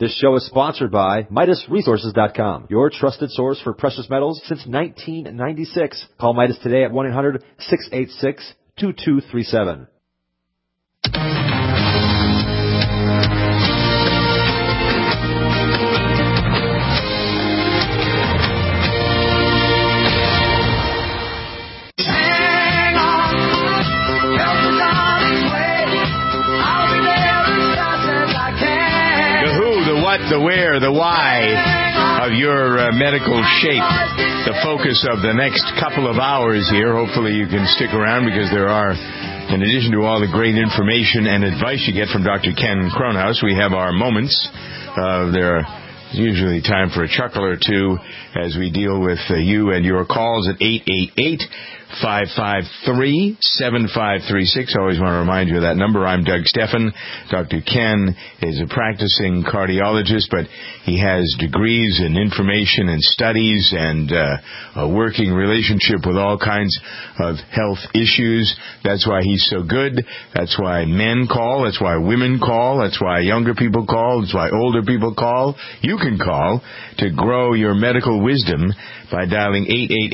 This show is sponsored by MidasResources.com, your trusted source for precious metals since 1996. Call Midas today at 1-800-686-2237. The where, the why of your medical shape. The focus of the next couple of hours here. Hopefully you can stick around because there are, in addition to all the great information and advice you get from Dr. Ken Kronhaus, we have our moments. There are usually time for a chuckle or two as we deal with you and your calls at 888-553-7536. I always want to remind you of that number. I'm Doug Steffen. Dr. Ken is a practicing cardiologist, but he has degrees in information and studies and a working relationship with all kinds of health issues. That's why he's so good. That's why men call. That's why women call. That's why younger people call. That's why older people call. You can call to grow your medical wisdom by dialing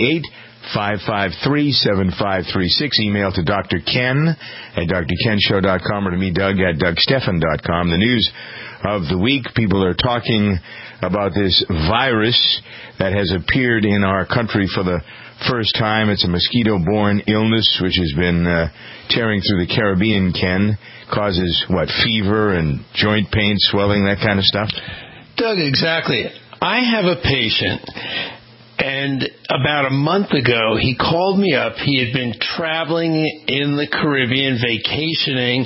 888-553-7536. Email to Dr. Ken at drkenshow.com or to me, Doug, at dougsteffen.com. The news of the week, people are talking about this virus that has appeared in our country for the first time. It's a mosquito-borne illness which has been tearing through the Caribbean, Ken. Causes, fever and joint pain, swelling, that kind of stuff? Doug, exactly. I have a patient, and about a month ago, he called me up. He had been traveling in the Caribbean, vacationing,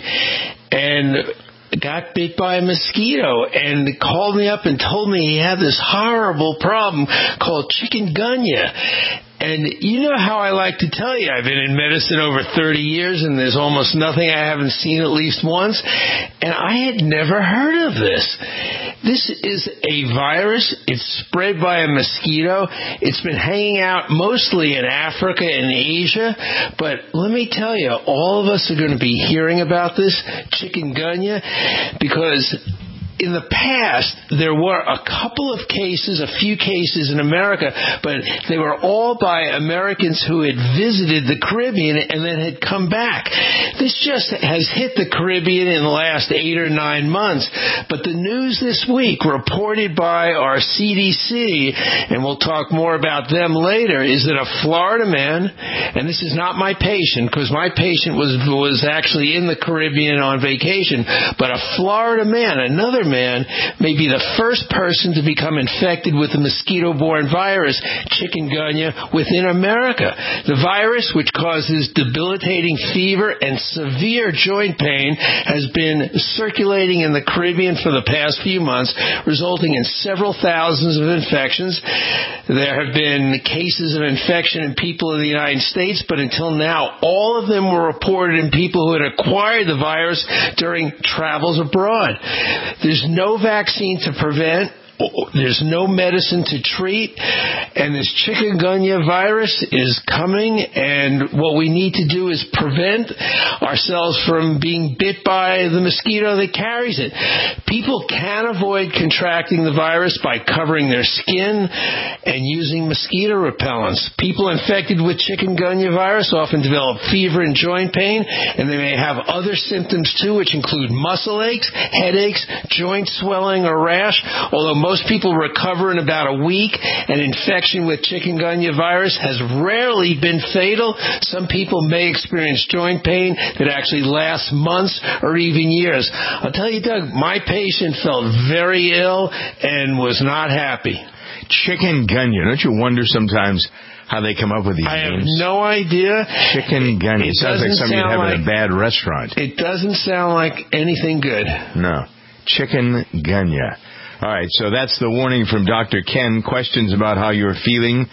and got bit by a mosquito, and called me up and told me he had this horrible problem called chikungunya. And you know how I like to tell you, I've been in medicine over 30 years, and there's almost nothing I haven't seen at least once, and I had never heard of this. This is a virus. It's spread by a mosquito. It's been hanging out mostly in Africa and Asia, but let me tell you, all of us are going to be hearing about this chikungunya because in the past, there were a couple of cases, a few cases in America, but they were all by Americans who had visited the Caribbean and then had come back. This just has hit the Caribbean in the last 8 or 9 months. But the news this week, reported by our CDC, and we'll talk more about them later, is that a Florida man, and this is not my patient, because my patient was actually in the Caribbean on vacation, but a Florida man, another man, may be the first person to become infected with the mosquito-borne virus, chikungunya, within America. The virus, which causes debilitating fever and severe joint pain, has been circulating in the Caribbean for the past few months, resulting in several thousands of infections. There have been cases of infection in people in the United States, but until now, all of them were reported in people who had acquired the virus during travels abroad. There's no vaccine to prevent. There's no medicine to treat, and this chikungunya virus is coming, and what we need to do is prevent ourselves from being bit by the mosquito that carries it. People can avoid contracting the virus by covering their skin and using mosquito repellents. People infected with chikungunya virus often develop fever and joint pain, and they may have other symptoms too, which include muscle aches, headaches, joint swelling, or rash, although most people recover in about a week. An infection with chikungunya virus has rarely been fatal. Some people may experience joint pain that actually lasts months or even years. I'll tell you, Doug, my patient felt very ill and was not happy. Chikungunya. Don't you wonder sometimes how they come up with these names? I have no idea. Chikungunya. It sounds like something you'd have in a bad restaurant. It doesn't sound like anything good. No. Chikungunya. All right, so that's the warning from Dr. Ken. Questions about how you're feeling.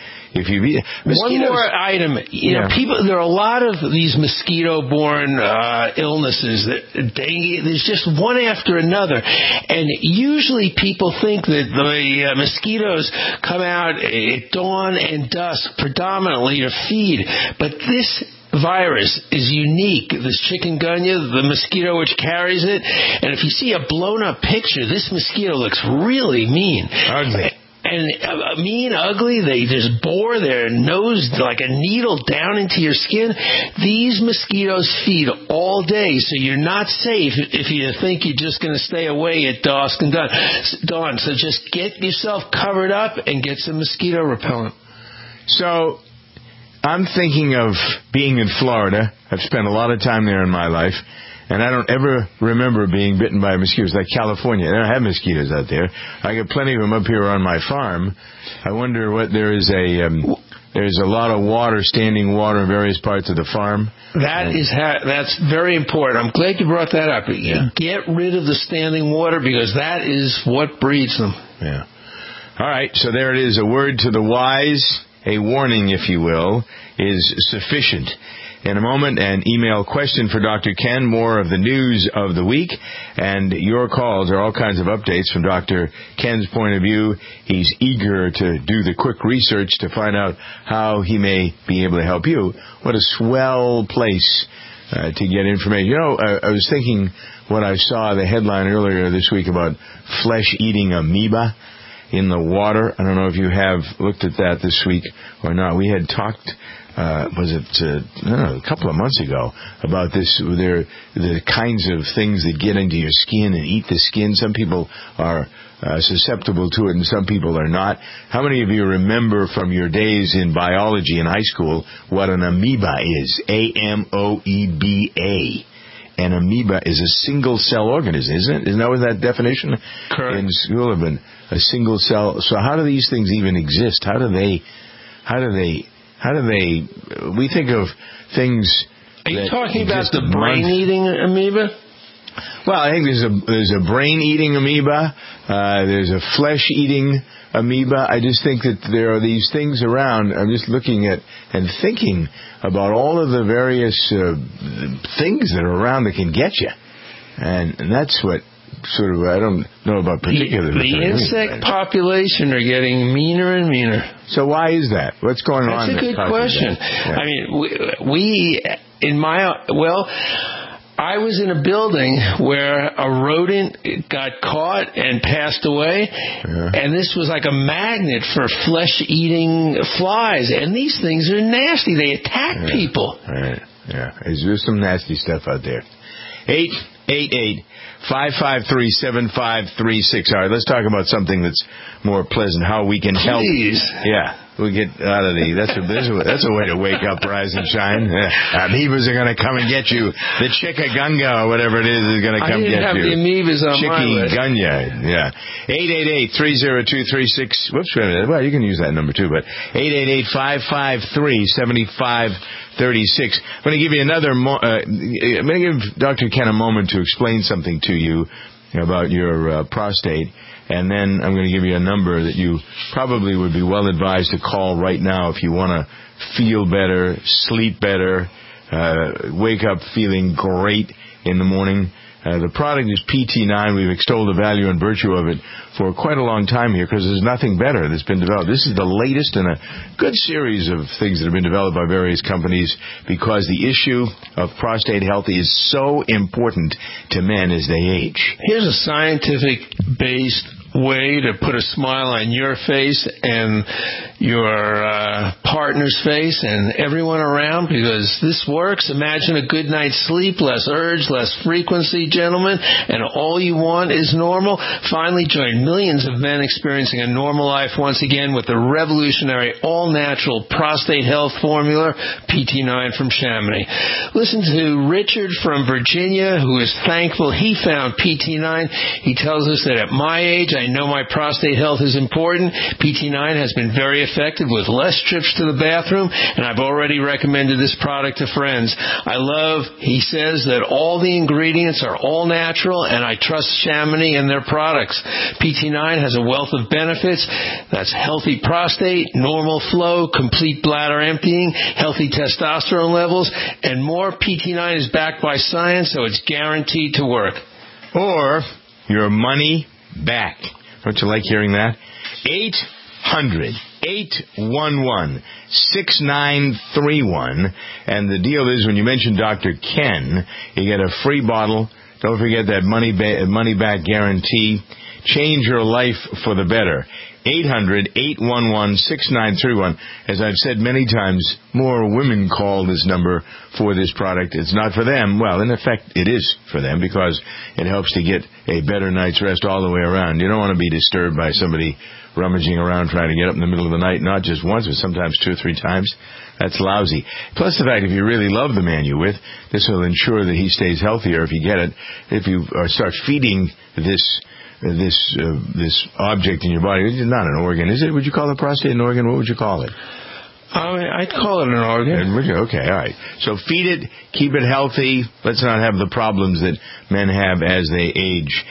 One more item. You know, people. There are a lot of these mosquito-borne illnesses that there's just one after another, and usually people think that the mosquitoes come out at dawn and dusk predominantly to feed, but this virus is unique. This chikungunya, the mosquito which carries it. And if you see a blown-up picture, this mosquito looks really mean. Ugly. And mean, ugly, they just bore their nose like a needle down into your skin. These mosquitoes feed all day, so you're not safe if you think you're just going to stay away at dusk and dawn. So just get yourself covered up and get some mosquito repellent. So I'm thinking of being in Florida. I've spent a lot of time there in my life. And I don't ever remember being bitten by mosquitoes like California. They don't have mosquitoes out there. I get plenty of them up here on my farm. I wonder what there's a lot of water, standing water in various parts of the farm. That's very important. I'm glad you brought that up. Yeah. Get rid of the standing water because that is what breeds them. Yeah. All right. So there it is. A word to the wise, a warning, if you will, is sufficient. In a moment, an email question for Dr. Ken, more of the news of the week, and your calls. There are all kinds of updates from Dr. Ken's point of view. He's eager to do the quick research to find out how he may be able to help you. What a swell place to get information. You know, I was thinking what I saw, the headline earlier this week about flesh-eating amoeba in the water. I don't know if you have looked at that this week or not. We had talked a couple of months ago about this. The kinds of things that get into your skin and eat the skin. Some people are susceptible to it and some people are not. How many of you remember from your days in biology in high school what an amoeba is? A-M-O-E-B-A. An amoeba is a single-cell organism, isn't it? Isn't that what that definition? Correct. In school have been a single cell. So how do these things even exist? How do they, we think of things. Are you talking about the brain-eating amoeba? Well, I think there's a brain-eating amoeba. There's a flesh-eating amoeba. I just think that there are these things around. I'm just looking at and thinking about all of the various things that are around that can get you. And that's what sort of, I don't know about particularly. The insect population are getting meaner and meaner. So why is that? What's going on? That's a good question. Yeah. I mean, I was in a building where a rodent got caught and passed away, and this was like a magnet for flesh-eating flies, and these things are nasty. They attack people. Right. Yeah. There's some nasty stuff out there. 888-553-7536. All right, let's talk about something that's more pleasant, how we can help. Please. Yeah. We get out of that's a way to wake up, rise and shine. Amoebas are going to come and get you. The chikungunya or whatever it is going to come get you. I didn't have the amoebas on my list. Chikungunya, yeah. 888-30236. Whoops, wait a minute. Well, you can use that number too, but 888-553-7536. I'm going to give you I'm going to give Dr. Ken a moment to explain something to you about your prostate. And then I'm going to give you a number that you probably would be well advised to call right now if you want to feel better, sleep better, wake up feeling great in the morning. The product is PT9. We've extolled the value and virtue of it for quite a long time here because there's nothing better that's been developed. This is the latest in a good series of things that have been developed by various companies because the issue of prostate health is so important to men as they age. Here's a scientific-based way to put a smile on your face and your partner's face and everyone around because this works. Imagine a good night's sleep, less urge, less frequency, gentlemen, and all you want is normal. Finally join millions of men experiencing a normal life once again with the revolutionary all-natural prostate health formula, PT9 from Chamonix. Listen to Richard from Virginia, who is thankful he found PT9. He tells us that at my age, I know my prostate health is important. PT9 has been very effective with less trips to the bathroom, and I've already recommended this product to friends. He says that all the ingredients are all natural, and I trust Chamonix and their products. PT9 has a wealth of benefits. That's healthy prostate, normal flow, complete bladder emptying, healthy testosterone levels, and more. PT9 is backed by science, so it's guaranteed to work. Or your money back. Don't you like hearing that? 811-6931. And the deal is, when you mention Dr. Ken, you get a free bottle. Don't forget that money back guarantee. Change your life for the better. 800-811-6931. As I've said many times, more women call this number for this product. It's not for them. Well, in effect, it is for them because it helps to get a better night's rest all the way around. You don't want to be disturbed by somebody rummaging around trying to get up in the middle of the night, not just once, but sometimes 2 or 3 times. That's lousy. Plus the fact, if you really love the man you're with, this will ensure that he stays healthier if you get it. If you start feeding this object in your body, it's not an organ, is it? Would you call the prostate an organ? What would you call it? I'd call it an organ. Okay, all right. So feed it, keep it healthy. Let's not have the problems that men have as they age.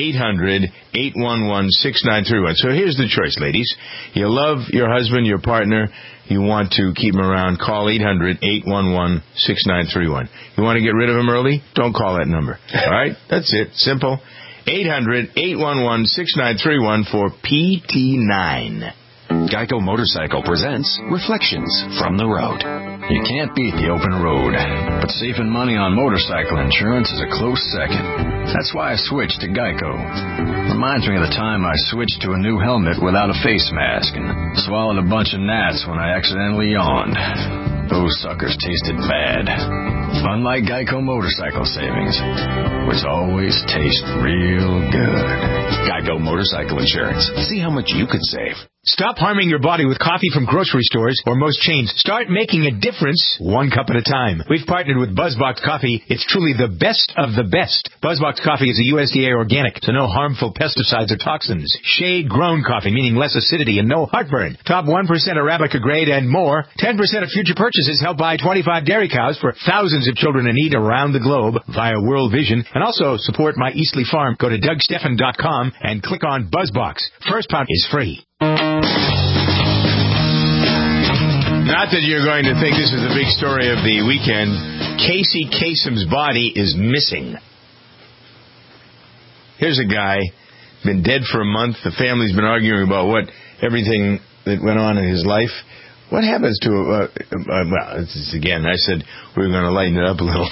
800-811-6931. So here's the choice, ladies. You love your husband, your partner. You want to keep him around. Call 800-811-6931. You want to get rid of him early? Don't call that number. All right? That's it. Simple. 800-811-6931 for PT9. Geico Motorcycle presents Reflections from the Road. You can't beat the open road, but saving money on motorcycle insurance is a close second. That's why I switched to Geico. Reminds me of the time I switched to a new helmet without a face mask and swallowed a bunch of gnats when I accidentally yawned. Those suckers tasted bad. Unlike Geico Motorcycle Savings, which always taste real good. Geico Motorcycle Insurance. See how much you could save. Stop harming your body with coffee from grocery stores or most chains. Start making a difference one cup at a time. We've partnered with BuzzBox Coffee. It's truly the best of the best. BuzzBox Coffee is a USDA organic, so no harmful pesticides or toxins. Shade-grown coffee, meaning less acidity and no heartburn. Top 1% Arabica grade and more. 10% of future purchases help buy 25 dairy cows for thousands of children in need around the globe via World Vision. And also support my Eastleigh Farm. Go to DougStephan.com and click on BuzzBox. First pound is free. Not that you're going to think this is the big story of the weekend. Casey Kasem's body is missing. Here's a guy, been dead for a month. The family's been arguing about everything that went on in his life. What happens to well, again, I said we were going to lighten it up a little.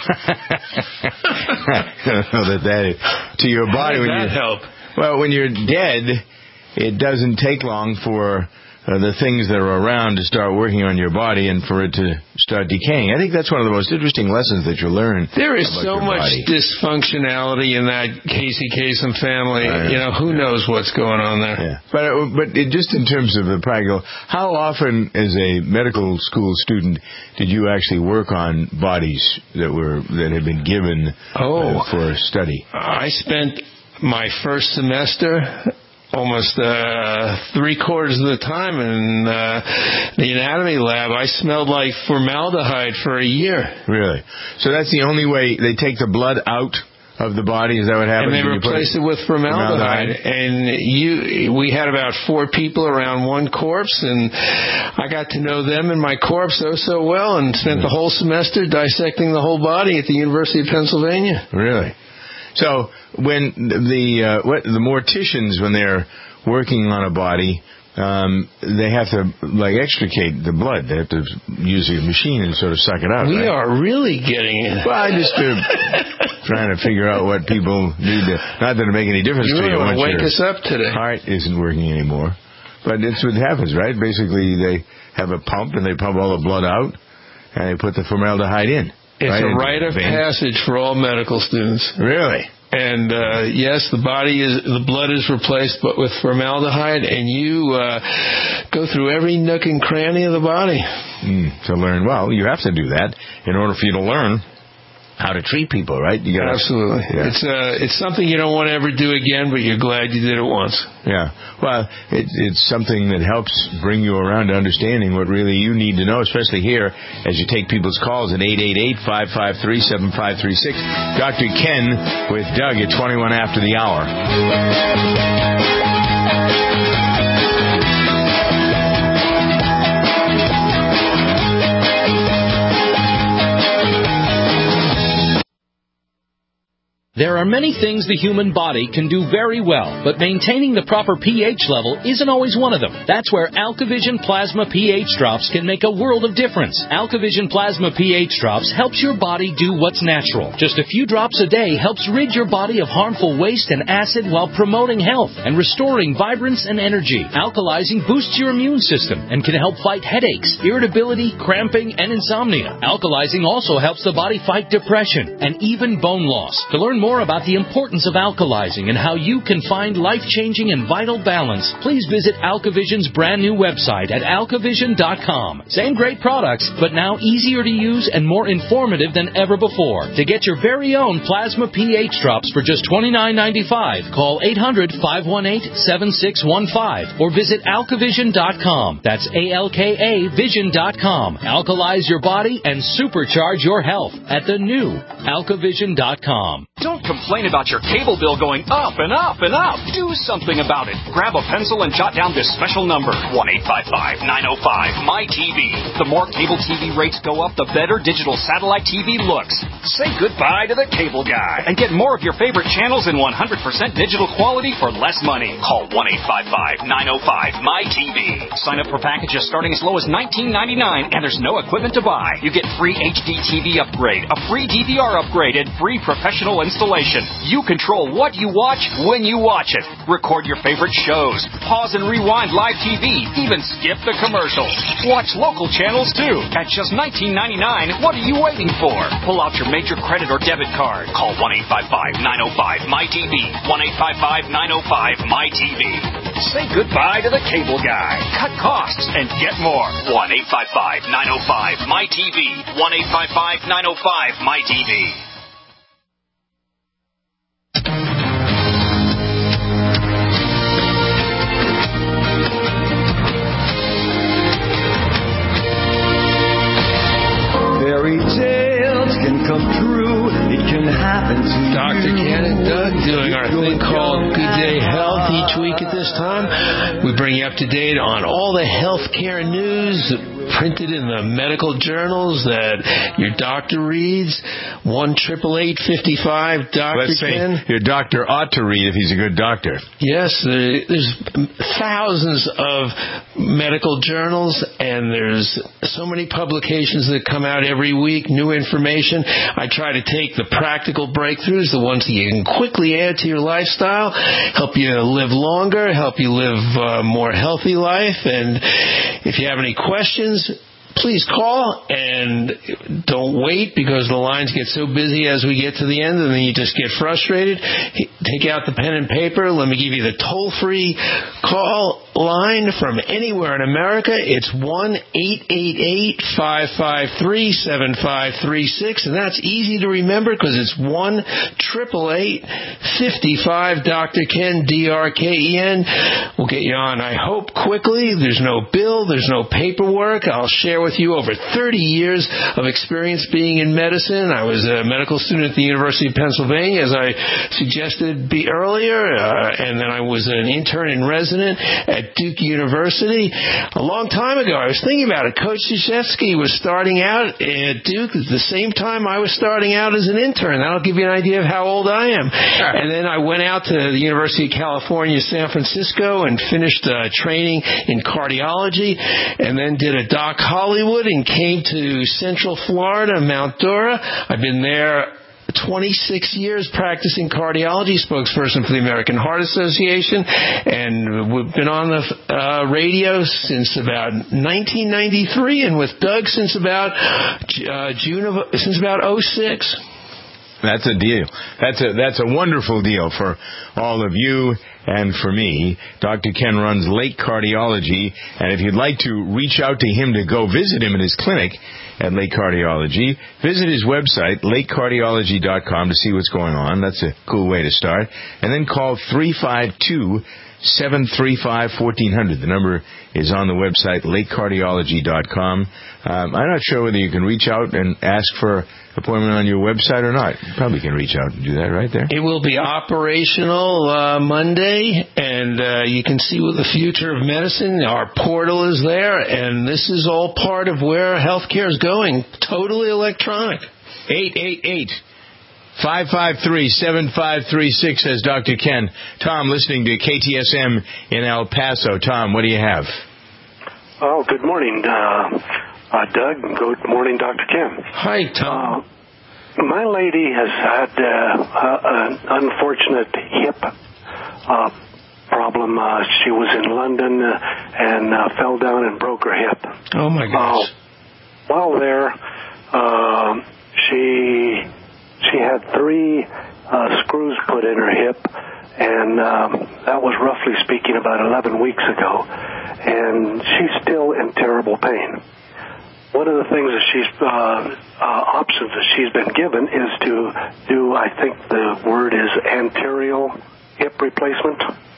I don't know that to your body. How does that help? Well, when you're dead, it doesn't take long for the things that are around to start working on your body and for it to start decaying. I think that's one of the most interesting lessons that you'll learn. There is so much dysfunctionality in that Casey Kasem family. Who knows what's going on there. Yeah. But just in terms of the practical, how often as a medical school student did you actually work on bodies that had been given for study? I spent my first semester almost 3/4 of the time in the anatomy lab. I smelled like formaldehyde for a year. Really? So that's the only way they take the blood out of the body? Is that what happens? And they replace it with formaldehyde. And we had about 4 people around one corpse, and I got to know them and my corpse so well, and spent the whole semester dissecting the whole body at the University of Pennsylvania. Really? So when the morticians, when they're working on a body, they have to extricate the blood. They have to use a machine and sort of suck it out. We are really getting it. Well, I just trying to figure out what people need to. Not that it make any difference to you. You want to wake us up today. Heart isn't working anymore, but it's what happens, right? Basically, they have a pump and they pump all the blood out, and they put the formaldehyde in. It's a rite of passage for all medical students. Really? And yes, the blood is replaced, but with formaldehyde, and you go through every nook and cranny of the body to learn. Well, you have to do that in order for you to learn how to treat people, right? You gotta, absolutely. Yeah. It's something you don't want to ever do again, but you're glad you did it once. Yeah. Well, it's something that helps bring you around to understanding what really you need to know, especially here as you take people's calls at 888-553-7536. Dr. Ken with Doug at 21 after the hour. There are many things the human body can do very well, but maintaining the proper pH level isn't always one of them. That's where AlkaVision Plasma pH Drops can make a world of difference. AlkaVision Plasma pH Drops helps your body do what's natural. Just a few drops a day helps rid your body of harmful waste and acid while promoting health and restoring vibrance and energy. Alkalizing boosts your immune system and can help fight headaches, irritability, cramping, and insomnia. Alkalizing also helps the body fight depression and even bone loss. To learn more about the importance of alkalizing and how you can find life-changing and vital balance, please visit AlkaVision's brand new website at alkavision.com. Same great products, but now easier to use and more informative than ever before. To get your very own Plasma pH Drops for just $29.95, call 800-518-7615 or visit alkavision.com. That's ALKA Vision.com. Alkalize your body and supercharge your health at the new alkavision.com. Don't complain about your cable bill going up and up and up. Do something about it. Grab a pencil and jot down this special number, 1-855-905-MY-TV. The more cable TV rates go up, the better digital satellite TV looks. Say goodbye to the cable guy and get more of your favorite channels in 100% digital quality for less money. Call 1-855-905-MY-TV. Sign up for packages starting as low as $19.99 and there's no equipment to buy. You get free HD TV upgrade, a free DVR upgrade, and free professional installation. You control what you watch when you watch it. Record your favorite shows. Pause and rewind live TV. Even skip the commercials. Watch local channels too. At just $19.99, what are you waiting for? Pull out your major credit or debit card. Call 1-855-905-MY-TV. 1-855-905-MY-TV. Say goodbye to the cable guy. Cut costs and get more. 1-855-905-MY-TV. 1-855-905-MY-TV. Fairy tales can come true. It can happen to you. Dr. Ken and Doug doing our thing called Good Day Health each week at this time. We bring you up to date on all the healthcare news printed in the medical journals that your doctor reads. 1-888-55-DOCTOR. Let's say your doctor ought to read if he's a good doctor. Yes, there's thousands of medical journals, and there's so many publications that come out every week, new information. I try to take the practical breakthroughs, the ones that you can quickly add to your lifestyle, help you live longer, help you live a more healthy life. And if you have any questions, please call, and don't wait because the lines get so busy as we get to the end, and then you just get frustrated. Take out the pen and paper. Let me give you the toll-free call line from anywhere in America. It's 1-888-553-7536, and that's easy to remember because it's 1-888-55-Dr. Ken, DRKEN. We'll get you on, I hope, quickly. There's no bill. There's no paperwork. I'll share with you over 30 years of experience being in medicine. I was a medical student at the University of Pennsylvania, as I suggested earlier, and then I was an intern and resident at Duke University. A long time ago, I was thinking about it. Coach Krzyzewski was starting out at Duke at the same time I was starting out as an intern. That'll give you an idea of how old I am. And then I went out to the University of California, San Francisco, and finished training in cardiology, and then did a Doc Hollywood and came to Central Florida, Mount Dora. I've been there 26 years practicing cardiology, spokesperson for the American Heart Association, and we've been on the radio since about 1993, and with Doug since about since about 06. That's a deal. That's a wonderful deal for all of you and for me. Dr. Ken runs Lake Cardiology, and if you'd like to reach out to him to go visit him at his clinic at Lake Cardiology, visit his website, lakecardiology.com, to see what's going on. That's a cool way to start. And then call 352-735-1400. The number is on the website, lakecardiology.com. I'm not sure whether you can reach out and ask for an appointment on your website or not. You probably can reach out and do that right there. It will be operational Monday, and you can see what the future of medicine. Our portal is there, and this is all part of where healthcare is going. Totally electronic. 888 553-7536 says Dr. Ken. Tom, listening to KTSM in El Paso. Tom, what do you have? Oh, good morning, Doug. Good morning, Dr. Ken. Hi, Tom. My lady has had an unfortunate hip problem. She was in London and fell down and broke her hip. Oh, my gosh. While there, she had 3 screws put in her hip, and that was roughly speaking about 11 weeks ago, and she's still in terrible pain. One of the things that options that she's been given is to do, I think the word is anterior hip replacement.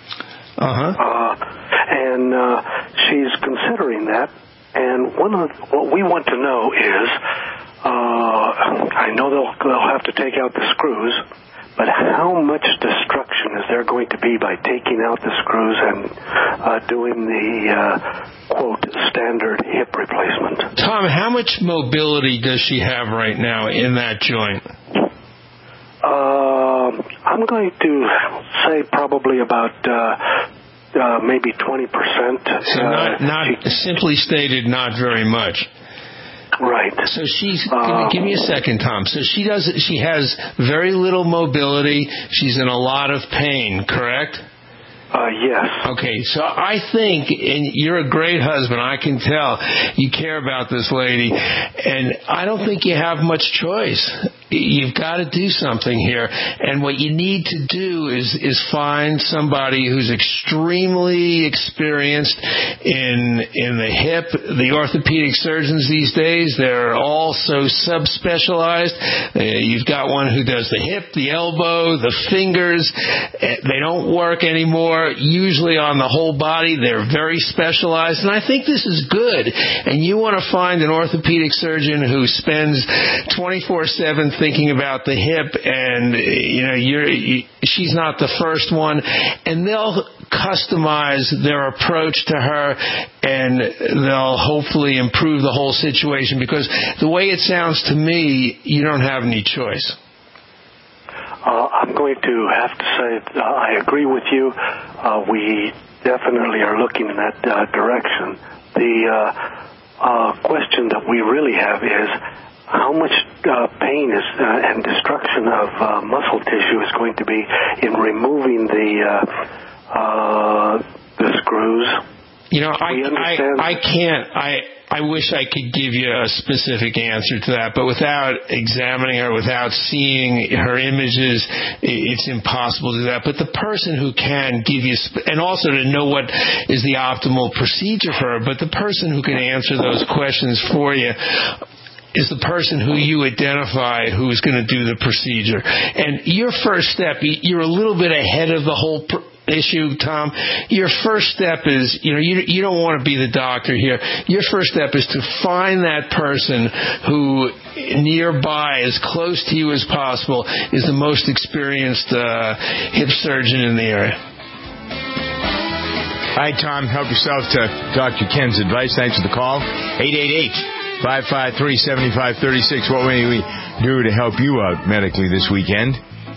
And she's considering that. And what we want to know is, I know they'll have to take out the screws, but how much destruction is there going to be by taking out the screws and doing the, quote, standard hip replacement? Tom, how much mobility does she have right now in that joint? I'm going to say probably about maybe 20%. So not simply stated, not very much. Right. So she's. Give me a second, Tom. So she has very little mobility. She's in a lot of pain. Correct? Yes. Okay, so I think, and you're a great husband, I can tell, you care about this lady, and I don't think you have much choice. You've got to do something here, and what you need to do is find somebody who's extremely experienced in the hip. The orthopedic surgeons these days, they're all so subspecialized. You've got one who does the hip, the elbow, the fingers. They don't work anymore, usually on the whole body. They're very specialized, and I think this is good. And you want to find an orthopedic surgeon who spends 24/7 thinking about the hip, and she's not the first one, and they'll customize their approach to her, and they'll hopefully improve the whole situation, because the way it sounds to me, you don't have any choice. I'm going to have to say I agree with you. We definitely are looking in that direction. The question that we really have is how much pain and destruction of muscle tissue is going to be in removing the screws. I wish I could give you a specific answer to that, but without examining her, without seeing her images, it's impossible to do that. But the person who can give you, and also to know what is the optimal procedure for her, but the person who can answer those questions for you is the person who you identify who is going to do the procedure. And your first step, you're a little bit ahead of the whole issue, Tom. Your first step is, you don't want to be the doctor here. Your first step is to find that person who nearby, as close to you as possible, is the most experienced hip surgeon in the area. All right, Tom, help yourself to Dr. Ken's advice. Thanks for the call. 888-553-7536. What may we do to help you out medically this weekend?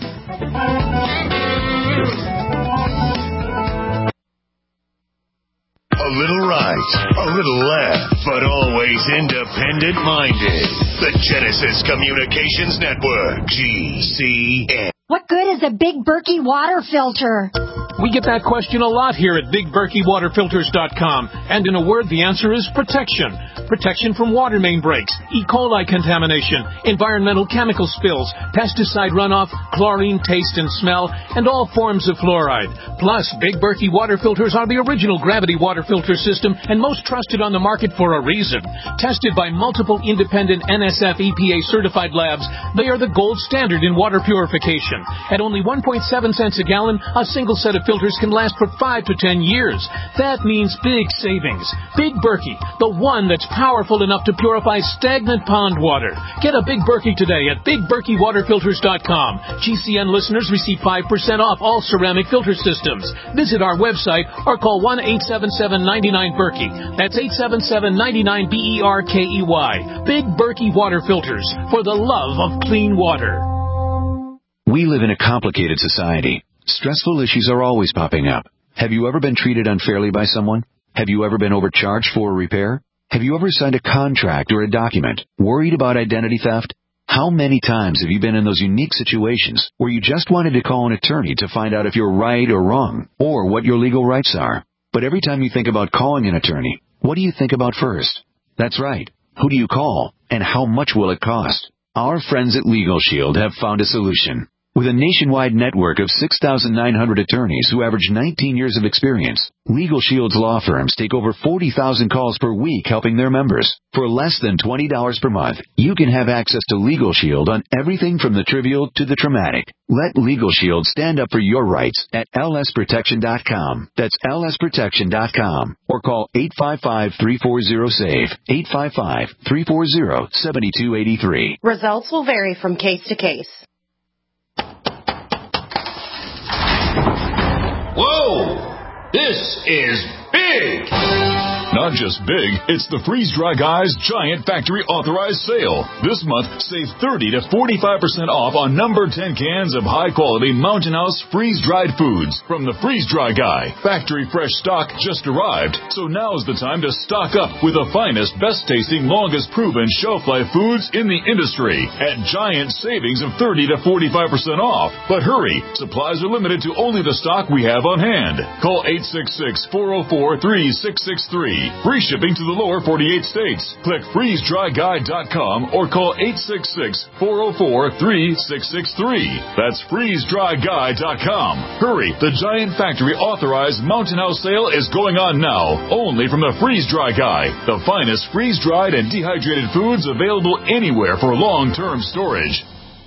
A little right, a little left, but always independent-minded. The Genesis Communications Network, GCN. What good is a Big Berkey water filter? We get that question a lot here at BigBerkeyWaterFilters.com. And in a word, the answer is protection. Protection from water main breaks, E. coli contamination, environmental chemical spills, pesticide runoff, chlorine taste and smell, and all forms of fluoride. Plus, Big Berkey water filters are the original gravity water filter system and most trusted on the market for a reason. Tested by multiple independent NSF EPA certified labs, they are the gold standard in water purification. At only 1.7 cents a gallon, a single set of filters can last for 5 to 10 years. That means big savings. Big Berkey, the one that's powerful enough to purify stagnant pond water. Get a Big Berkey today at BigBerkeyWaterFilters.com. GCN listeners receive 5% off all ceramic filter systems. Visit our website or call 1-877-99-BERKEY. That's 877-99-BERKEY. Big Berkey Water Filters, for the love of clean water. We live in a complicated society. Stressful issues are always popping up. Have you ever been treated unfairly by someone? Have you ever been overcharged for a repair? Have you ever signed a contract or a document worried about identity theft? How many times have you been in those unique situations where you just wanted to call an attorney to find out if you're right or wrong, or what your legal rights are? But every time you think about calling an attorney, what do you think about first? That's right. Who do you call, and how much will it cost? Our friends at Legal Shield have found a solution. With a nationwide network of 6,900 attorneys who average 19 years of experience, Legal Shield's law firms take over 40,000 calls per week helping their members. For less than $20 per month, you can have access to Legal Shield on everything from the trivial to the traumatic. Let Legal Shield stand up for your rights at lsprotection.com. That's lsprotection.com. Or call 855-340-SAVE, 855-340-7283. Results will vary from case to case. Whoa! This is big! Not just big, it's the Freeze Dry Guy's Giant Factory Authorized Sale. This month, save 30 to 45% off on number 10 cans of high-quality Mountain House freeze-dried foods from the Freeze Dry Guy. Factory fresh stock just arrived, so now's the time to stock up with the finest, best-tasting, longest-proven shelf-life foods in the industry at giant savings of 30 to 45% off. But hurry, supplies are limited to only the stock we have on hand. Call 866-404-3663. Free shipping to the lower 48 states. Click freezedryguy.com or call 866-404-3663. That's freezedryguy.com. Hurry, the Giant Factory Authorized Mountain House sale is going on now, only from the Freeze Dry Guy, the finest freeze-dried and dehydrated foods available anywhere for long-term storage.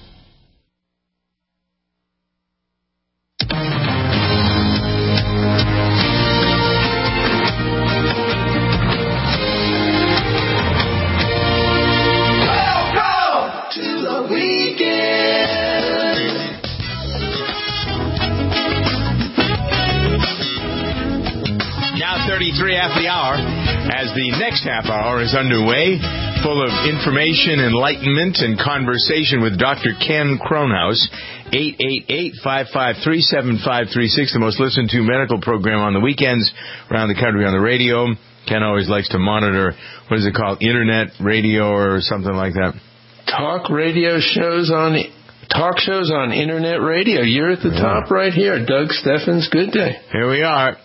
Now 33 after the hour, as the next half hour is underway, full of information, enlightenment, and conversation with Dr. Ken Kronhaus. 888-553-7536, the most listened to medical program on the weekends around the country on the radio. Ken always likes to monitor, what is it called, internet radio or something like that? Talk shows on internet radio. You're at the top right here. Doug Steffens, good day. Here we are,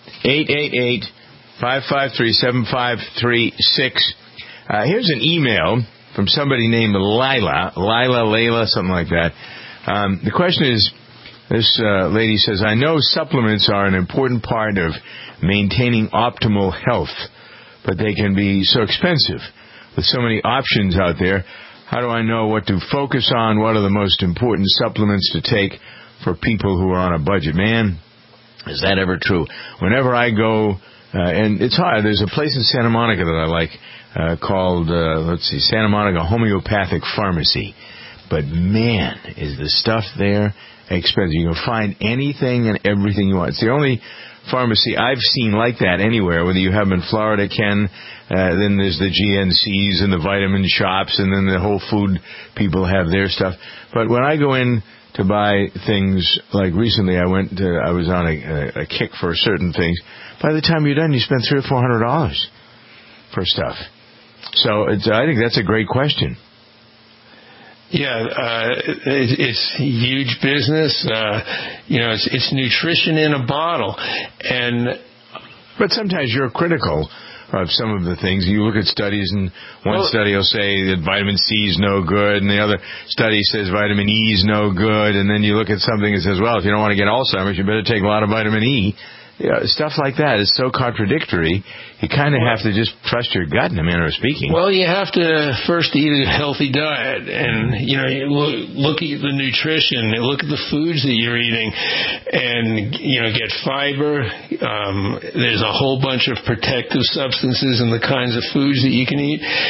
888-553-7536. Here's an email from somebody named Layla, something like that. The question is, this lady says, I know supplements are an important part of maintaining optimal health, but they can be so expensive. With so many options out there, how do I know what to focus on? What are the most important supplements to take for people who are on a budget? Man, is that ever true? Whenever I go, and it's hard, there's a place in Santa Monica that I like called, Santa Monica Homeopathic Pharmacy. But man, is the stuff there expensive. You can find anything and everything you want. It's the only pharmacy I've seen like that anywhere, whether you have them in Florida, Ken, then there's the GNCs and the vitamin shops, and then the Whole Food people have their stuff. But when I go in to buy things, like recently I was on a kick for certain things, by the time you're done, you spend $300 or $400 for stuff. So I think that's a great question. Yeah, it's huge business. It's nutrition in a bottle, but sometimes you're critical of some of the things. You look at studies, and one study will say that vitamin C is no good, and the other study says vitamin E is no good, and then you look at something that says, well, if you don't want to get Alzheimer's, you better take a lot of vitamin E. Stuff like that is so contradictory, you kind of have to just trust your gut, in a manner of speaking. Well, you have to first eat a healthy diet, and look at the nutrition, look at the foods that you're eating, and get fiber. There's a whole bunch of protective substances in the kinds of foods that you can eat.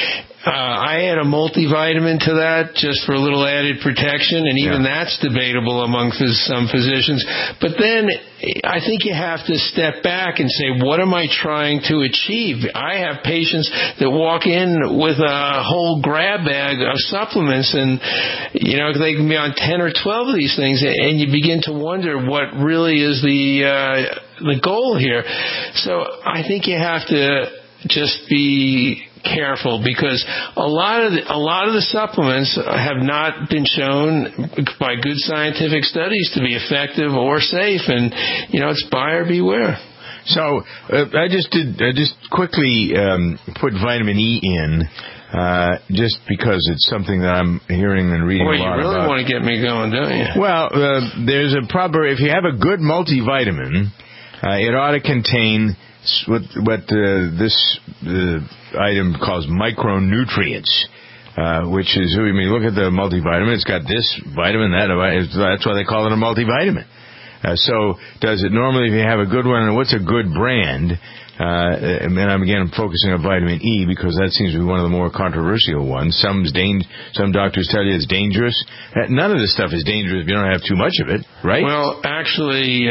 I add a multivitamin to that just for a little added protection, and even that's debatable among some physicians. But then I think you have to step back and say, what am I trying to achieve? I have patients that walk in with a whole grab bag of supplements, and they can be on 10 or 12 of these things, and you begin to wonder what really is the goal here. So I think you have to just be careful, because a lot of the supplements have not been shown by good scientific studies to be effective or safe, and it's buyer beware. So I just quickly put vitamin E in. Just because it's something that I'm hearing and reading a lot about. Boy, you really want to get me going, don't you? Well, there's a proper, if you have a good multivitamin, it ought to contain what this item calls micronutrients, which is, I mean, look at the multivitamin, it's got this vitamin, that's why they call it a multivitamin. So does it normally, if you have a good one, and what's a good brand? And I'm focusing on vitamin E because that seems to be one of the more controversial ones. Some doctors tell you it's dangerous. None of this stuff is dangerous if you don't have too much of it, right? Well, actually,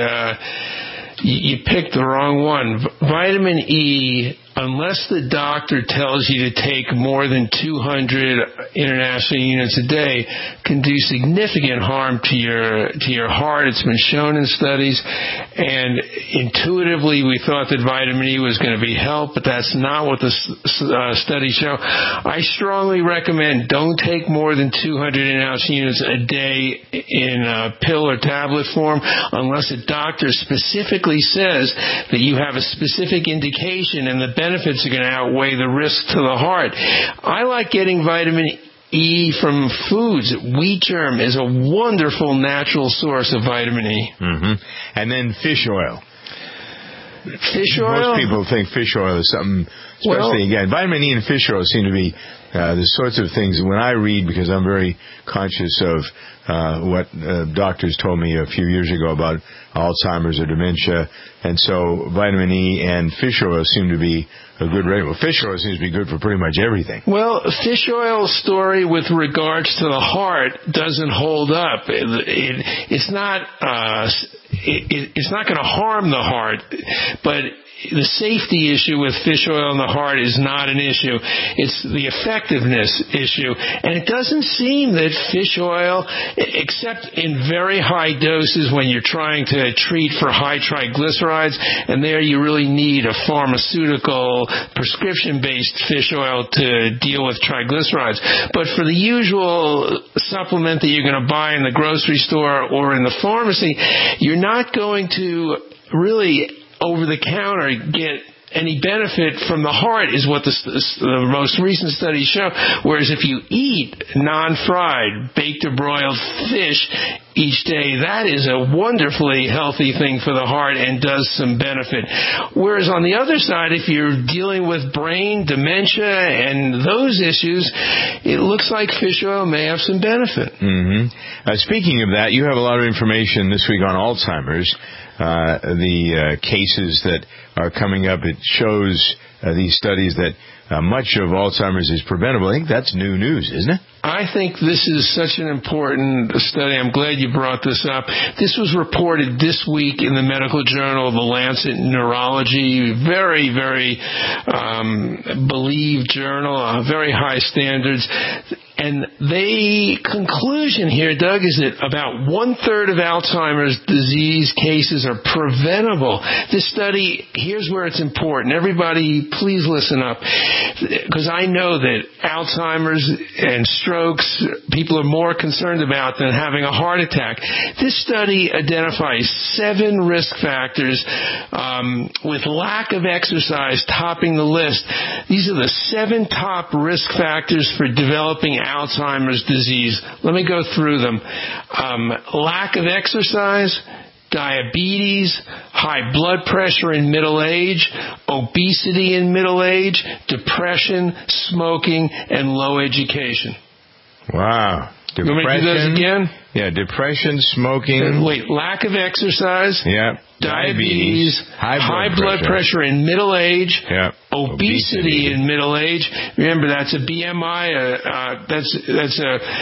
you picked the wrong one. Vitamin E, unless the doctor tells you to take more than 200 international units a day, can do significant harm to your heart. It's been shown in studies, and intuitively we thought that vitamin E was going to be help, but that's not what the studies show. I strongly recommend don't take more than 200 international units a day in pill or tablet form unless a doctor specifically says that you have a specific indication and the benefits are going to outweigh the risk to the heart. I like getting vitamin E from foods. Wheat germ is a wonderful natural source of vitamin E. Mm-hmm. And then fish oil. Fish oil? Most people think fish oil is something, especially, again, vitamin E and fish oil seem to be the sorts of things when I read, because I'm very conscious of what doctors told me a few years ago about Alzheimer's or dementia, and so vitamin E and fish oil seem to be a good rate. Well, fish oil seems to be good for pretty much everything. Well, fish oil's story with regards to the heart doesn't hold up. It's not going to harm the heart, but the safety issue with fish oil in the heart is not an issue. It's the effectiveness issue. And it doesn't seem that fish oil, except in very high doses when you're trying to treat for high triglycerides, and there you really need a pharmaceutical prescription-based fish oil to deal with triglycerides. But for the usual supplement that you're going to buy in the grocery store or in the pharmacy, you're not going to really over-the-counter get any benefit from the heart, is what the most recent studies show. Whereas if you eat non-fried, baked or broiled fish each day, that is a wonderfully healthy thing for the heart and does some benefit. Whereas on the other side, if you're dealing with brain, dementia, and those issues, it looks like fish oil may have some benefit. Mm-hmm. Speaking of that, you have a lot of information this week on Alzheimer's. The cases that are coming up, it shows these studies that much of Alzheimer's is preventable. I think that's new news, isn't it? I think this is such an important study. I'm glad you brought this up. This was reported this week in the medical journal, The Lancet Neurology. Very, very believed journal, very high standards. And the conclusion here, Doug, is that about 1/3 of Alzheimer's disease cases are preventable. This study, here's where it's important. Everybody, please listen up, because I know that Alzheimer's and strokes, people are more concerned about than having a heart attack. This study identifies 7 risk factors with lack of exercise topping the list. These are the 7 top risk factors for developing Alzheimer's disease. Let me go through them. Lack of exercise, diabetes, high blood pressure in middle age, obesity in middle age, depression, smoking, and low education. Wow. You want me to do those again? Yeah, depression, smoking. Lack of exercise. Yeah. Diabetes, high blood pressure in middle age, obesity in middle age. Remember, that's a BMI. That's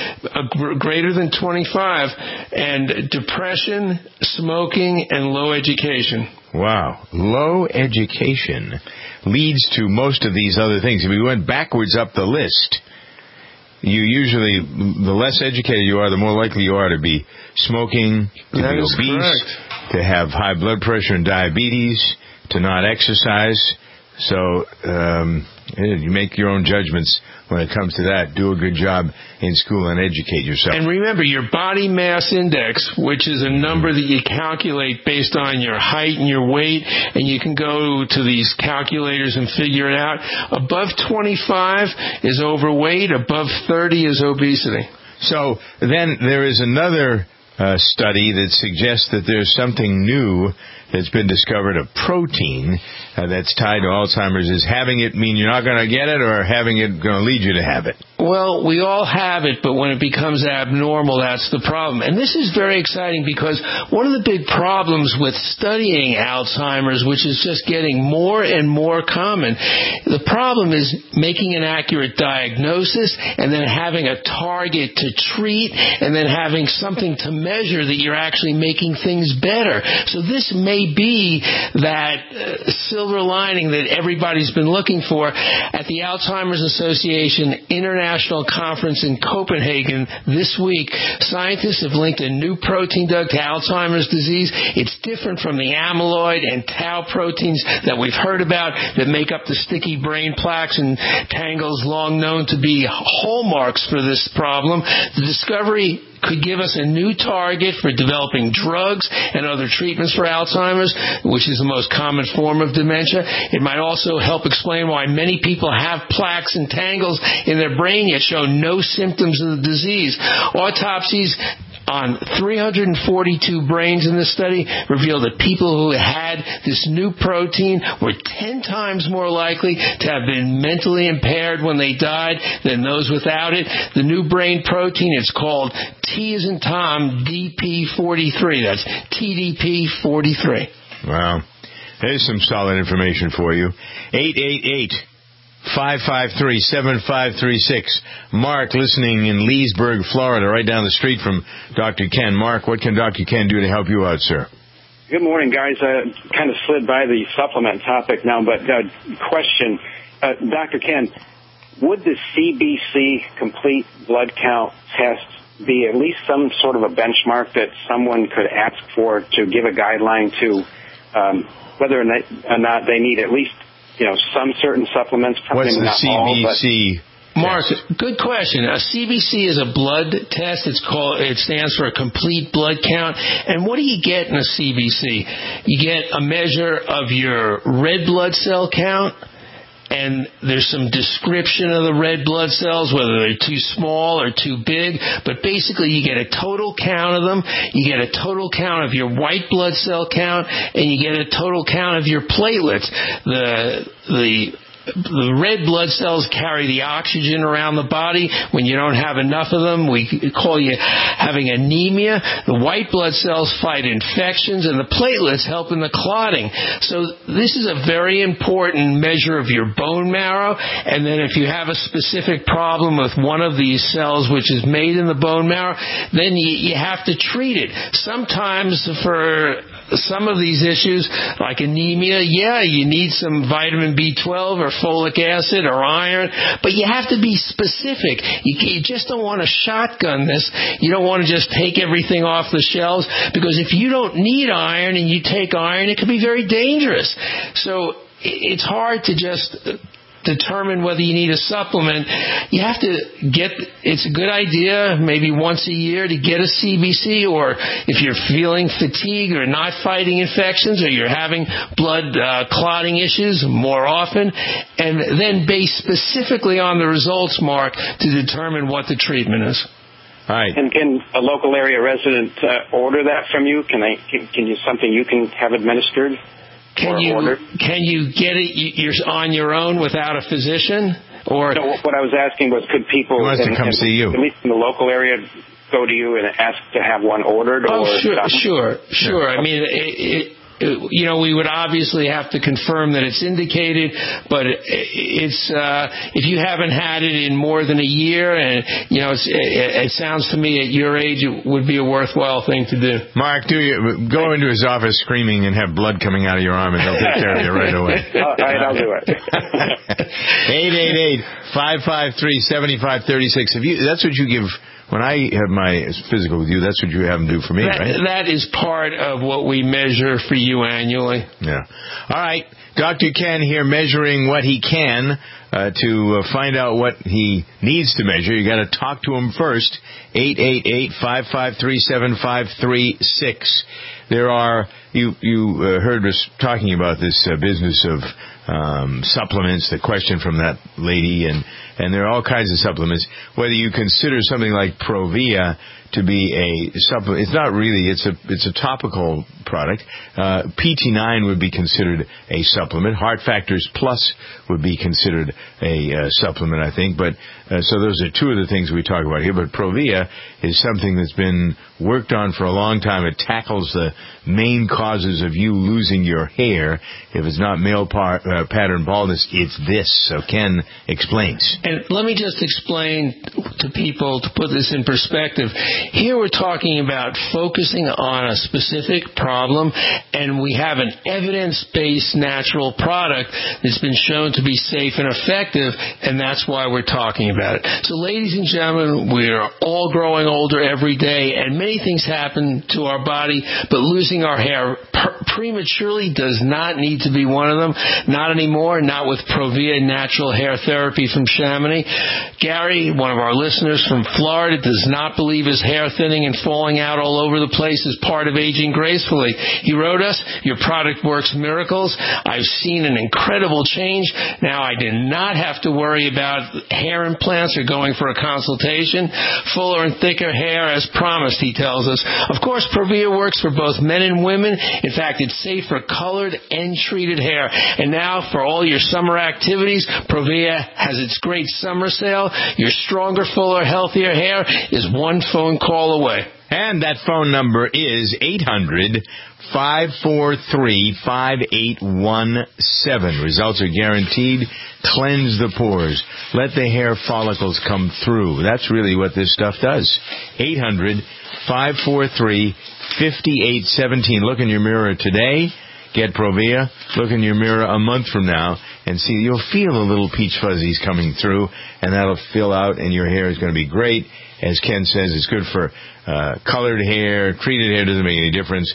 a greater than 25, and depression, smoking, and low education. Wow, low education leads to most of these other things. If we went backwards up the list, you usually, the less educated you are, the more likely you are to be smoking, to be obese, to have high blood pressure and diabetes, to not exercise. So you make your own judgments when it comes to that. Do a good job in school and educate yourself. And remember, your body mass index, which is a number that you calculate based on your height and your weight, and you can go to these calculators and figure it out. Above 25 is overweight. Above 30 is obesity. So then there is another study that suggests that there's something new that's been discovered, a protein that's tied to Alzheimer's. Is having it mean you're not going to get it, or having it going to lead you to have it? Well, we all have it, but when it becomes abnormal, that's the problem. And this is very exciting because one of the big problems with studying Alzheimer's, which is just getting more and more common, the problem is making an accurate diagnosis and then having a target to treat and then having something to measure that you're actually making things better. So this may be that silver lining that everybody's been looking for. At the Alzheimer's Association International Conference in Copenhagen this week, scientists have linked a new protein, Doug, to Alzheimer's disease. It's different from the amyloid and tau proteins that we've heard about that make up the sticky brain plaques and tangles long known to be hallmarks for this problem. The discovery could give us a new target for developing drugs and other treatments for Alzheimer's, which is the most common form of dementia. It might also help explain why many people have plaques and tangles in their brain yet show no symptoms of the disease. Autopsies on 342 brains in this study revealed that people who had this new protein were 10 times more likely to have been mentally impaired when they died than those without it. The new brain protein is called T as in Tom, DP43. That's TDP43. Wow. There's some solid information for you. 888-553-7536. Mark, listening in Leesburg, Florida, right down the street from Dr. Ken. Mark, what can Dr. Ken do to help you out, sir? Good morning, guys. Kind of slid by the supplement topic now, but question. Dr. Ken, would the CBC complete blood count test be at least some sort of a benchmark that someone could ask for to give a guideline to whether or not they need at least some certain supplements? What's the CBC? Mark, good question. A CBC is a blood test. It stands for a complete blood count. And what do you get in a CBC? You get a measure of your red blood cell count, and there's some description of the red blood cells, whether they're too small or too big. But basically, you get a total count of them. You get a total count of your white blood cell count, and you get a total count of your platelets. The red blood cells carry the oxygen around the body. When you don't have enough of them, we call you having anemia. The white blood cells fight infections, and the platelets help in the clotting. So this is a very important measure of your bone marrow. And then if you have a specific problem with one of these cells, which is made in the bone marrow, then you have to treat it. Sometimes for some of these issues, like anemia, you need some vitamin B12 or folic acid or iron, but you have to be specific. You just don't want to shotgun this. You don't want to just take everything off the shelves, because if you don't need iron and you take iron, it can be very dangerous. So it's hard to just determine whether you need a supplement. You have to it's a good idea maybe once a year to get a CBC, or if you're feeling fatigue or not fighting infections, or you're having blood clotting issues more often, and then base specifically on the results, Mark, to determine what the treatment is. All right. And can a local area resident order that from you? Can you something you can have administered? Can you get it? You're on your own without a physician? Or no, what I was asking was, could people, at least in the local area, go to you and ask to have one ordered? Sure. I mean, we would obviously have to confirm that it's indicated, but it's if you haven't had it in more than a year, and it sounds to me at your age it would be a worthwhile thing to do. Mark, go into his office screaming and have blood coming out of your arm, and they'll take care of you right away. All right, I'll do it. 888-553-7536. That's what you give. When I have my physical with you, that's what you have them do for me, right? That is part of what we measure for you annually. Yeah. All right. Dr. Ken here measuring what he can to find out what he needs to measure. You got to talk to him first. 888-553-7536. There are, you heard us talking about this business of supplements, the question from that lady, and there are all kinds of supplements. Whether you consider something like Provia to be a supplement, it's not really. It's a topical product. PT9 would be considered a supplement. Heart Factors Plus would be considered a supplement, I think. But so those are two of the things we talk about here. But Provia is something that's been worked on for a long time. It tackles the main causes of you losing your hair. If it's not male pattern baldness, it's this. So Ken explains. And let me just explain to people, to put this in perspective. Here we're talking about focusing on a specific problem, and we have an evidence-based natural product that's been shown to be safe and effective, and that's why we're talking about it. So, ladies and gentlemen, we're all growing older every day, and many things happen to our body, but losing our hair prematurely does not need to be one of them. Not anymore, not with Provia Natural Hair Therapy from Chamonix. Gary, one of our listeners from Florida, does not believe his hair thinning and falling out all over the place is part of aging gracefully. He wrote us, "Your product works miracles. I've seen an incredible change. Now I do not have to worry about hair implants or going for a consultation. Fuller and thicker hair as promised," he tells us. Of course, Provia works for both men and women. In fact, it's safe for colored and treated hair. And now, for all your summer activities, Provia has its great summer sale. Your stronger, fuller, healthier hair is one phone call away. And that phone number is 800-543-5817. Results are guaranteed. Cleanse the pores. Let the hair follicles come through. That's really what this stuff does. 800-543-5817. Look in your mirror today. Get Provia. Look in your mirror a month from now and see. You'll feel the little peach fuzzies coming through, and that'll fill out, and your hair is going to be great. As Ken says, it's good for colored hair, treated hair, doesn't make any difference.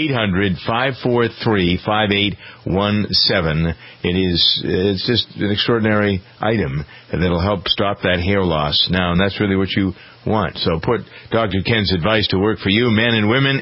800-543-5817. It's just an extraordinary item that'll help stop that hair loss now, and that's really what you want. So put Dr. Ken's advice to work for you, men and women.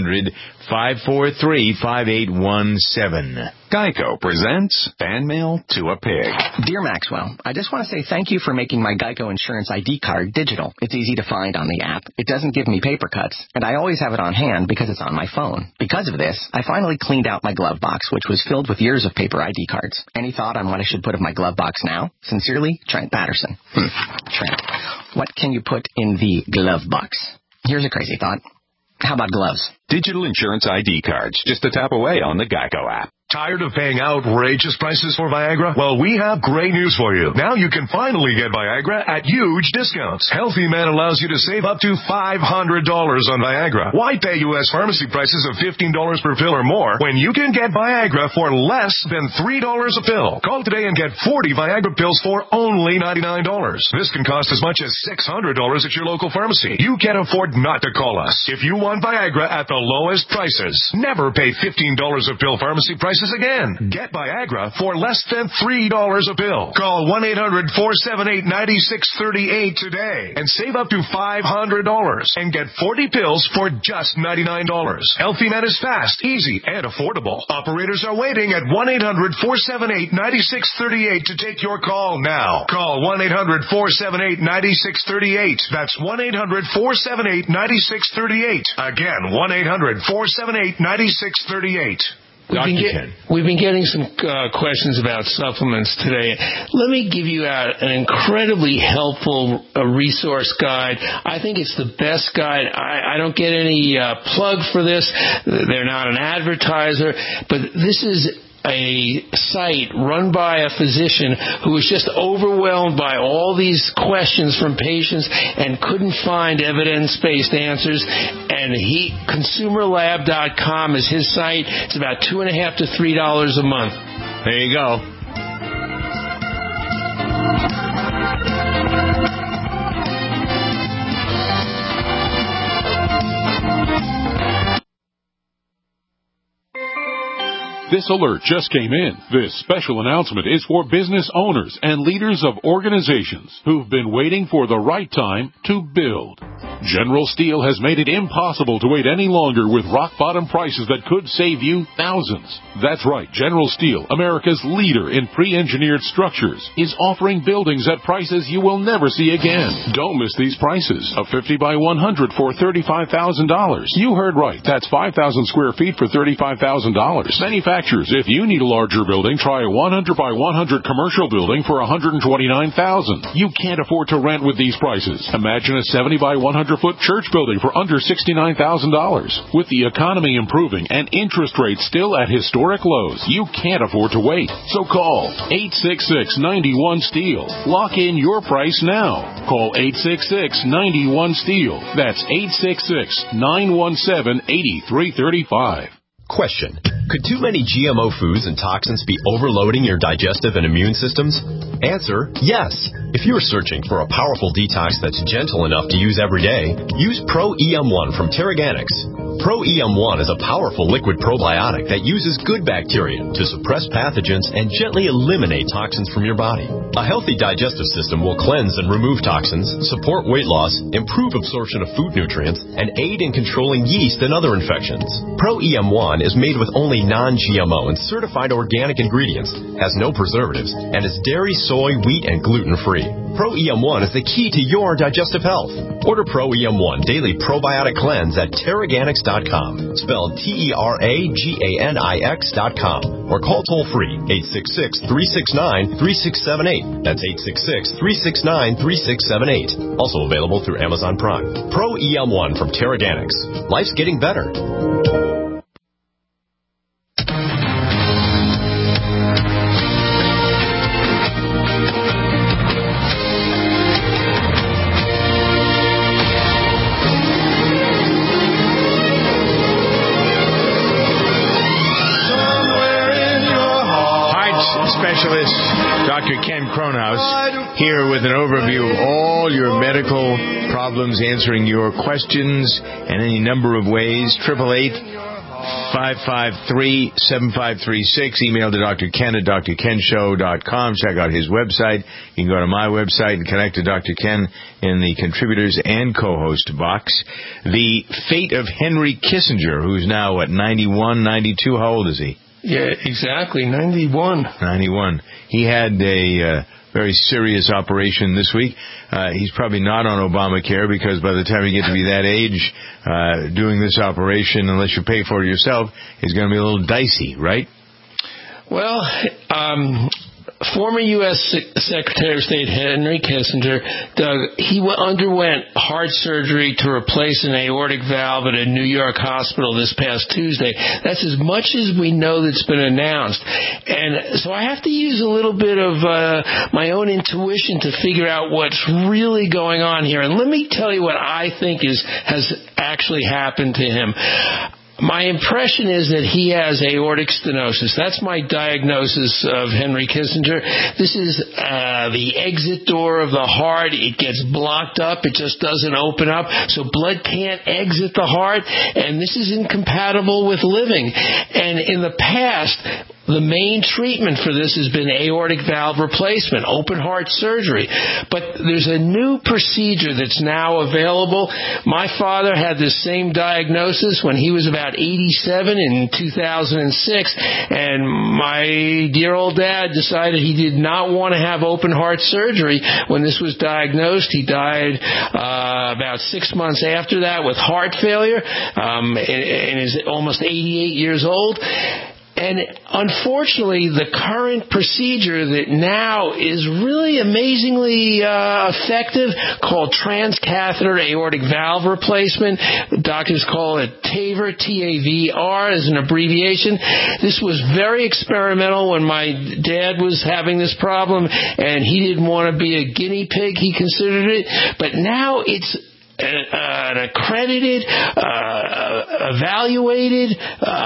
800-543-5817. Geico presents Fan Mail to a Pig. Dear Maxwell, I just want to say thank you for making my Geico Insurance ID card digital. It's easy to find on the app. It doesn't give me paper cuts, and I always have it on hand because it's on my phone. Because of this, I finally cleaned out my glove box, which was filled with years of paper ID cards. Any thought on what I should put in my glove box now? Sincerely, Trent Patterson. Trent, what can you put in the glove box? Here's a crazy thought. How about gloves? Digital insurance ID cards, just a tap away on the Geico app. Tired of paying outrageous prices for Viagra? Well, we have great news for you. Now you can finally get Viagra at huge discounts. Healthy Man allows you to save up to $500 on Viagra. Why pay U.S. pharmacy prices of $15 per pill or more when you can get Viagra for less than $3 a pill? Call today and get 40 Viagra pills for only $99. This can cost as much as $600 at your local pharmacy. You can't afford not to call us. If you want Viagra at the lowest prices, never pay $15 a pill pharmacy prices again. Get Viagra for less than $3 a pill. Call 1-800-478-9638 today and save up to $500 and get 40 pills for just $99. Healthy Man is fast, easy, and affordable. Operators are waiting at 1-800-478-9638 to take your call now. Call 1-800-478-9638. That's 1-800-478-9638. Again, 1-800-478-9638. We've been getting some questions about supplements today. Let me give you out an incredibly helpful resource guide. I think it's the best guide. I don't get any plug for this. They're not an advertiser, but this is a site run by a physician who was just overwhelmed by all these questions from patients and couldn't find evidence-based answers. And ConsumerLab.com is his site. It's about $2.50 to $3 a month. There you go. This alert just came in. This special announcement is for business owners and leaders of organizations who've been waiting for the right time to build. General Steel has made it impossible to wait any longer with rock-bottom prices that could save you thousands. That's right. General Steel, America's leader in pre-engineered structures, is offering buildings at prices you will never see again. Don't miss these prices. A 50 by 100 for $35,000. You heard right. That's 5,000 square feet for $35,000. Manufacturers, if you need a larger building, try a 100 by 100 commercial building for $129,000. You can't afford to rent with these prices. Imagine a 70 by 100-foot church building for under $69,000. With the economy improving and interest rates still at historic lows, you can't afford to wait. So call 866-91-STEEL. Lock in your price now. Call 866-91-STEEL. That's 866-917-8335. Question. Could too many GMO foods and toxins be overloading your digestive and immune systems? Answer, yes. If you're searching for a powerful detox that's gentle enough to use every day, use Pro-EM1 from Terraganics. Pro-EM1 is a powerful liquid probiotic that uses good bacteria to suppress pathogens and gently eliminate toxins from your body. A healthy digestive system will cleanse and remove toxins, support weight loss, improve absorption of food nutrients, and aid in controlling yeast and other infections. Pro-EM1 is made with only non-GMO and certified organic ingredients, has no preservatives, and is dairy, soy, wheat, and gluten-free. Pro-EM1 is the key to your digestive health. Order Pro-EM1 Daily Probiotic Cleanse at Terraganics.com, spelled Terraganix.com, or call toll-free 866-369-3678. That's 866-369-3678. Also available through Amazon Prime. Pro-EM1 from Terraganics. Life's getting better. Specialist Dr. Ken Kronhaus here with an overview of all your medical problems, answering your questions in any number of ways. 888-553-7536. Email to Dr. Ken at drkenshow.com. Check out his website. You can go to my website and connect to Dr. Ken in the contributors and co-host box. The fate of Henry Kissinger, who's now, 91, 92? How old is he? Yeah, exactly. 91. 91. He had a very serious operation this week. He's probably not on Obamacare because by the time you get to be that age, doing this operation, unless you pay for it yourself, is going to be a little dicey, right? Well, former U.S. Secretary of State Henry Kissinger, Doug, he underwent heart surgery to replace an aortic valve at a New York hospital this past Tuesday. That's as much as we know that's been announced. And so I have to use a little bit of my own intuition to figure out what's really going on here. And let me tell you what I think has actually happened to him. My impression is that he has aortic stenosis. That's my diagnosis of Henry Kissinger. This is the exit door of the heart. It gets blocked up. It just doesn't open up. So blood can't exit the heart. And this is incompatible with living. And in the past, the main treatment for this has been aortic valve replacement, open heart surgery. But there's a new procedure that's now available. My father had this same diagnosis when he was about 87 in 2006, and my dear old dad decided he did not want to have open heart surgery when this was diagnosed. He died about 6 months after that with heart failure, and is almost 88 years old. And unfortunately, the current procedure that now is really amazingly effective, called transcatheter aortic valve replacement, doctors call it TAVR, T-A-V-R as an abbreviation. This was very experimental when my dad was having this problem, and he didn't want to be a guinea pig, he considered it. But now it's an accredited, evaluated,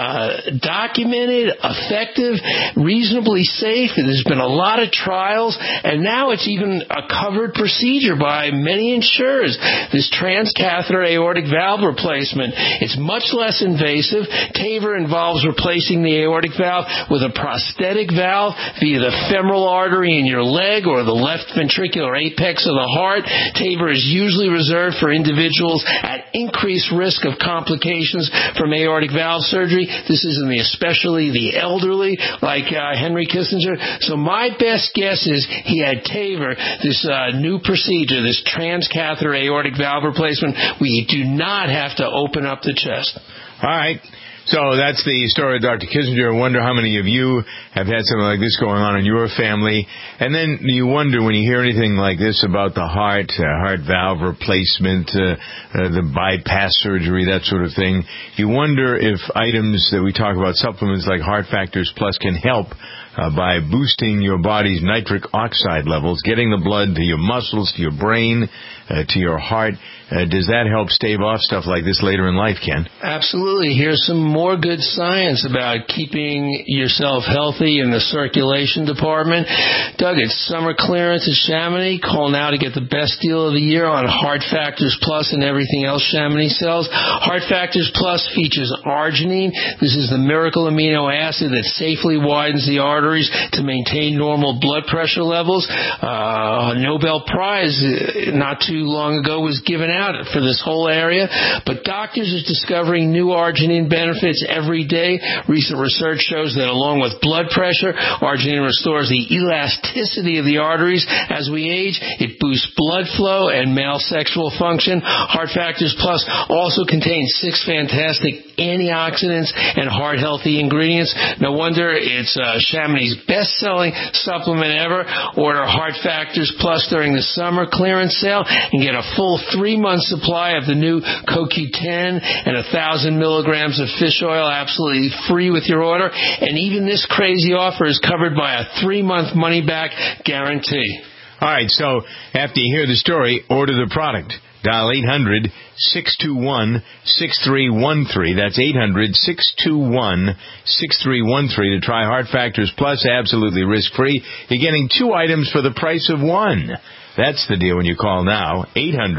documented, effective, reasonably safe. There's been a lot of trials, and now it's even a covered procedure by many insurers. This transcatheter aortic valve replacement, it's much less invasive. TAVR involves replacing the aortic valve with a prosthetic valve via the femoral artery in your leg or the left ventricular apex of the heart. TAVR is usually reserved for individuals at increased risk of complications from aortic valve surgery. This is especially the elderly, like Henry Kissinger. So my best guess is he had TAVR, this new procedure, this transcatheter aortic valve replacement. We do not have to open up the chest. All right. So that's the story of Dr. Kissinger. I wonder how many of you have had something like this going on in your family. And then you wonder when you hear anything like this about the heart valve replacement, the bypass surgery, that sort of thing. You wonder if items that we talk about, supplements like Heart Factors Plus, can help by boosting your body's nitric oxide levels, getting the blood to your muscles, to your brain, to your heart. Does that help stave off stuff like this later in life, Ken? Absolutely. Here's some more good science about keeping yourself healthy in the circulation department. Doug, it's summer clearance at Chamonix. Call now to get the best deal of the year on Heart Factors Plus and everything else Chamonix sells. Heart Factors Plus features arginine. This is the miracle amino acid that safely widens the arteries to maintain normal blood pressure levels. A Nobel Prize not too long ago was given out for this whole area, but doctors are discovering new arginine benefits every day. Recent research shows that along with blood pressure, arginine restores the elasticity of the arteries as we age. It boosts blood flow and male sexual function. Heart Factors Plus also contains 6 fantastic antioxidants and heart-healthy ingredients. No wonder it's Chamonix's best-selling supplement ever. Order Heart Factors Plus during the summer clearance sale and get a full 3-month supply of the new CoQ10 and 1,000 milligrams of fish oil absolutely free with your order. And even this crazy offer is covered by a 3-month money-back guarantee. All right, so after you hear the story, order the product. Dial 800-621-6313. That's 800-621-6313 to try Heart Factors Plus absolutely risk-free. You're getting 2 items for the price of 1. That's the deal when you call now.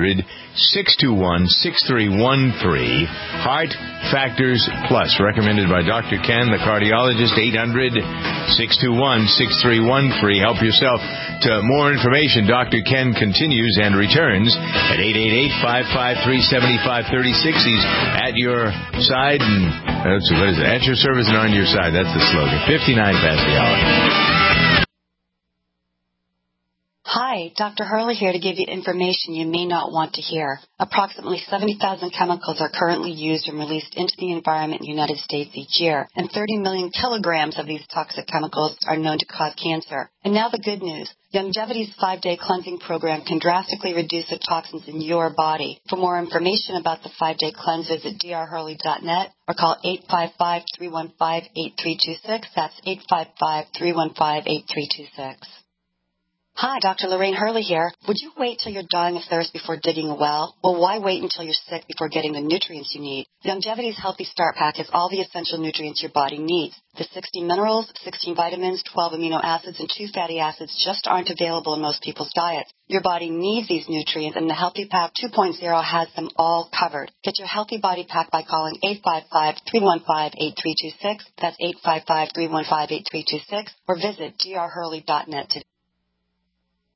800-621-6313. Heart Factors Plus, recommended by Dr. Ken, the cardiologist. 800-621-6313. Help yourself to more information. Dr. Ken continues and returns at 888-553-7536. He's at your side and what is it? At your service and on your side. That's the slogan. 59 past the hour. Hi, Dr. Hurley here to give you information you may not want to hear. Approximately 70,000 chemicals are currently used and released into the environment in the United States each year, and 30 million kilograms of these toxic chemicals are known to cause cancer. And now the good news. Youngevity's 5-day cleansing program can drastically reduce the toxins in your body. For more information about the 5-day cleanse, visit drhurley.net or call 855-315-8326. That's 855-315-8326. Hi, Dr. Lorraine Hurley here. Would you wait till you're dying of thirst before digging a well? Well, why wait until you're sick before getting the nutrients you need? Youngevity's Healthy Start Pack has all the essential nutrients your body needs. The 60 minerals, 16 vitamins, 12 amino acids, and 2 fatty acids just aren't available in most people's diets. Your body needs these nutrients, and the Healthy Pack 2.0 has them all covered. Get your Healthy Body Pack by calling 855-315-8326. That's 855-315-8326. Or visit drhurley.net today.